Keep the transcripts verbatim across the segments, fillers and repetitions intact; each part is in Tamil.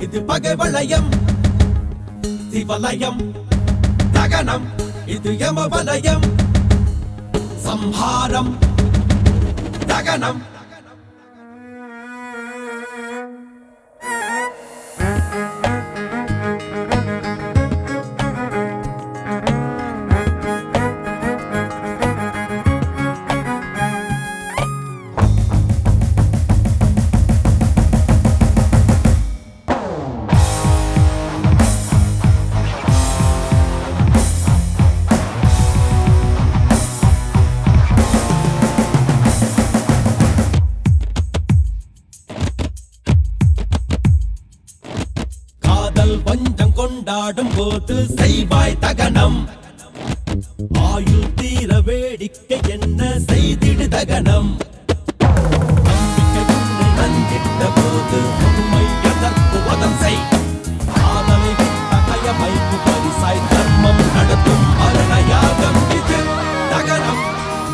இது பகை வளையம் சிவலயம் தகனம் இது யம வலயம் சம்ஹாரம் தகனம் வஞ்சம் கொண்டாடும் போது செய்வாய் தகனம் ஆயுள் தீர வேடிக்கை என்ன செய்திடு தகனம் நஞ்சிட்ட போது உண்மை எதற்கு வதம் செய் காதலை தகையமைக்கு பரிசாய் தர்மம் நடத்தும் மரணயாகம் இது தகனம்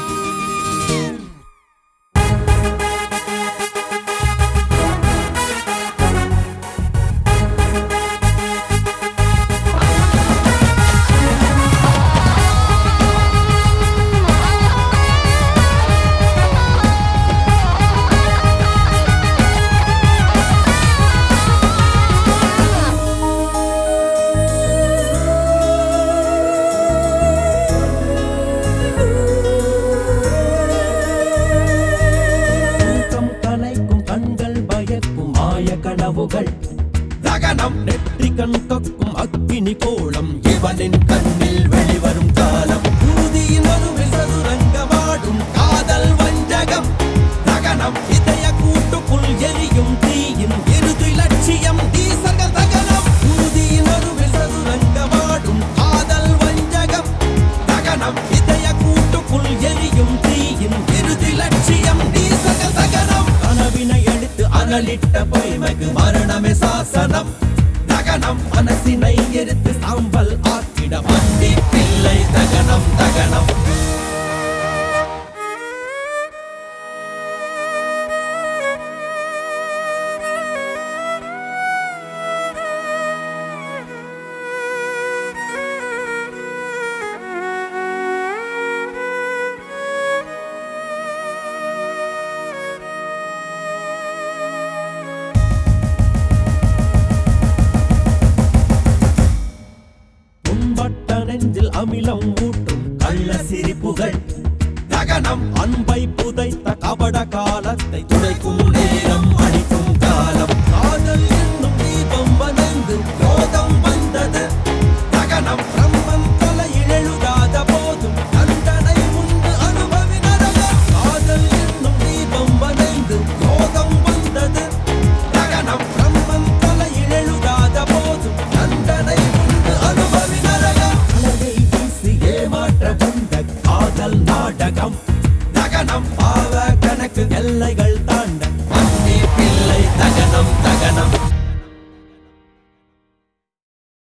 கனவுகள் தகனம் நெற்றி கண் தொக்கும் அக்கினி கோலம் இவனின் கண்ணில் வெளிவரும் காலம் ஊதியின் மறுவில் சதுரங்கமாடும் காதல் வஞ்சகம் தகனம் இதய கூட்டுக்குள் எரியும் தீயின் இறுதி லட்சியம் தீசர்கள் தகனம் ஊதியின் மறுவில் சதுரங்கமாடும் காதல் வஞ்சகம் தகனம் இதய கூட்டுக்குள் எரியும் தீயின் இறுதி லட்சியம் தீசர்கள் தகனம் கனவினை எடுத்து அனலிட்ட பொய்மைக்கு மரணமே சாசனம் தகனம் மனசினை எரித்து சாம்பல் ஆக்கிட வண்டி பிள்ளை தகனம் தகனம் நெஞ்சில் அமிலம் ஊட்டும் கள்ள சிரிப்புகள் தகனம் அன்பை புதைத்த கபட காலத்தை துடைக்கும் நேரம் அடிக்கும் காலம் காதல் என்னும் தீபம் வந்தது யோகம் வந்தது தகனம் பிரம்மன் தலையில் எழுதாத போதும் தண்டனை உண்டு அனுபவி நரகம் காதல் என்னும் தீபம் வந்தது யோகம் வந்தது தகனம் பிரம்மன் தலையில் எழுதாத போதும் தண்டனை உண்டு அனுபவி நரகம் காதல் நாடகம் தகனம் பாவ கணக்கு எல்லைகள் தாண்ட வண்டி பிள்ளை தகனம் தகனம்